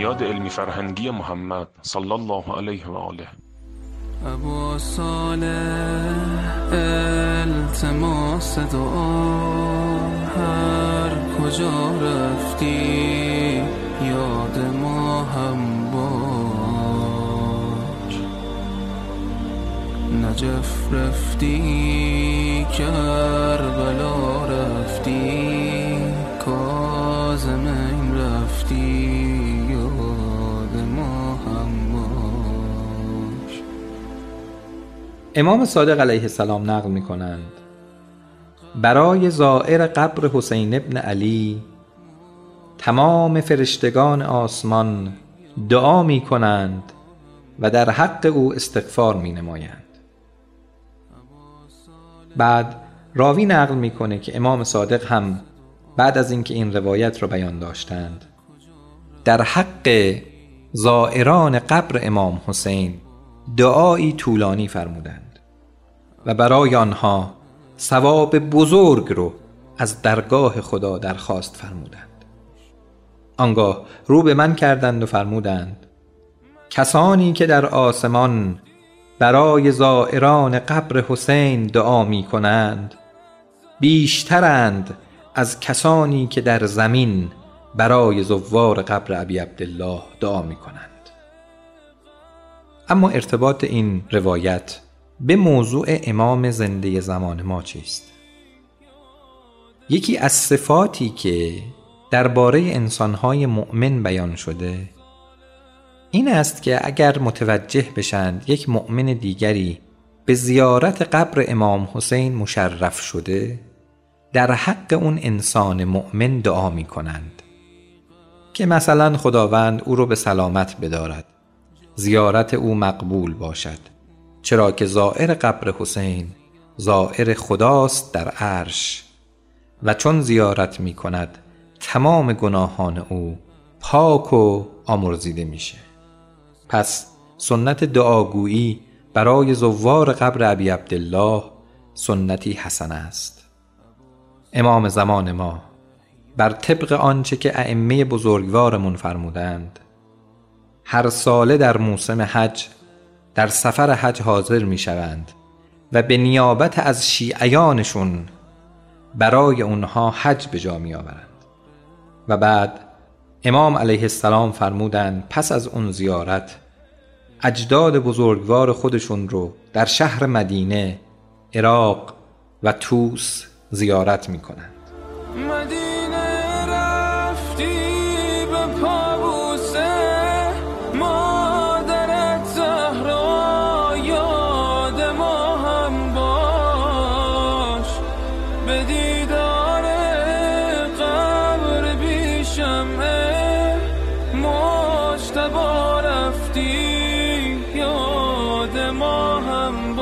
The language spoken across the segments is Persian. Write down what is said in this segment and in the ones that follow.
بنیاد علمی فرهنگی محمد صلی الله علیه و آله. ابو صالح التماس دعا، هر کجا رفتی یاد ما هم باش. نجف رفتی کربلا رفتی، کاظمین رفتی یاد ما هم باش. امام صادق علیه السلام نقل می کنند برای زائر قبر حسین ابن علی تمام فرشتگان آسمان دعا می کنند و در حق او استغفار می نمایند. بعد راوی نقل می کنه که امام صادق هم بعد از اینکه این روایت را بیان داشتند در حق زائران قبر امام حسین دعایی طولانی فرمودند و برای آنها ثواب بزرگ رو از درگاه خدا درخواست فرمودند. آنگاه رو به من کردند و فرمودند کسانی که در آسمان برای زائران قبر حسین دعا می کنند بیشترند از کسانی که در زمین برای زوار قبر ابی عبدالله دعا می کنند. اما ارتباط این روایت به موضوع امام زنده زمان ما چیست؟ یکی از صفاتی که درباره انسانهای مؤمن بیان شده این است که اگر متوجه بشند یک مؤمن دیگری به زیارت قبر امام حسین مشرف شده در حق اون انسان مؤمن دعا می کنند که مثلا خداوند او رو به سلامت بدارد، زیارت او مقبول باشد، چرا که زائر قبر حسین زائر خداست در عرش و چون زیارت می کند تمام گناهان او پاک و آمرزیده میشه. پس سنت دعاگویی برای زوار قبر ابی عبدالله سنتی حسن است. امام زمان ما بر طبق آنچه که ائمه بزرگوارمون فرمودند هر ساله در موسم حج در سفر حج حاضر می شوند و به نیابت از شیعیانشون برای اونها حج به جا می آورند. و بعد امام علیه السلام فرمودند پس از اون زیارت اجداد بزرگوار خودشون رو در شهر مدینه، عراق و طوس زیارت می کنند. مدینه رفتی به پابوسه، مادرت زهرا یاد ما هم باش. به دیدار قبر بی شمعه مجتبی رفتی یاد ما هم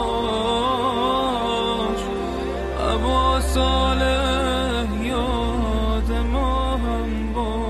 باش. ابو صالح یاد ما هم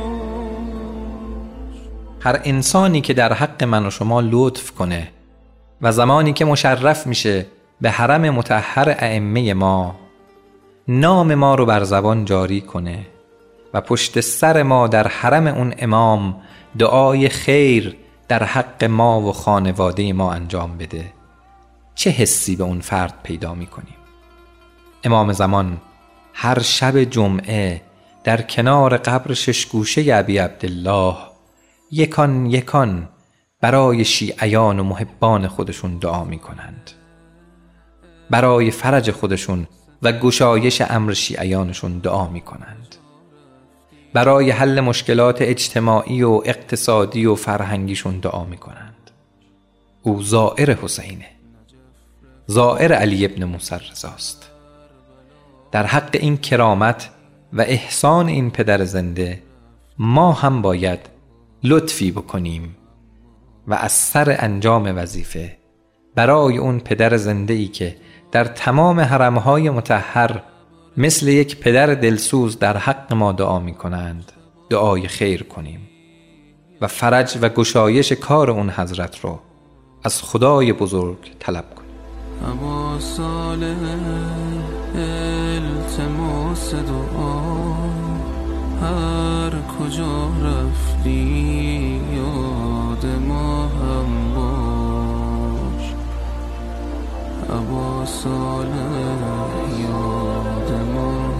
باش. هر انسانی که در حق من و شما لطف کنه و زمانی که مشرف میشه به حرم مطهر ائمه ما نام ما رو بر زبان جاری کنه و پشت سر ما در حرم اون امام دعای خیر در حق ما و خانواده ما انجام بده، چه حسی به اون فرد پیدا میکنیم؟ امام زمان هر شب جمعه در کنار قبر ششگوشه ابی عبدالله یکان یکان برای شیعیان و محبان خودشون دعا می کنند، برای فرج خودشون و گشایش امر شیعیانشون دعا می کنند، برای حل مشکلات اجتماعی و اقتصادی و فرهنگیشون دعا می کنند. او زائر حسینه، زائر علی ابن موسی رضاست. در حق این کرامت و احسان این پدر زنده ما هم باید لطفی بکنیم و از سر انجام وظیفه برای اون پدر زنده‌ای که در تمام حرمهای مطهر مثل یک پدر دلسوز در حق ما دعا می کنند دعای خیر کنیم و فرج و گشایش کار اون حضرت رو از خدای بزرگ طلب کنیم. ابو صالح التماس دعا، هر کجا رفتی یاد ما هم باش. ابا صالح یاد ما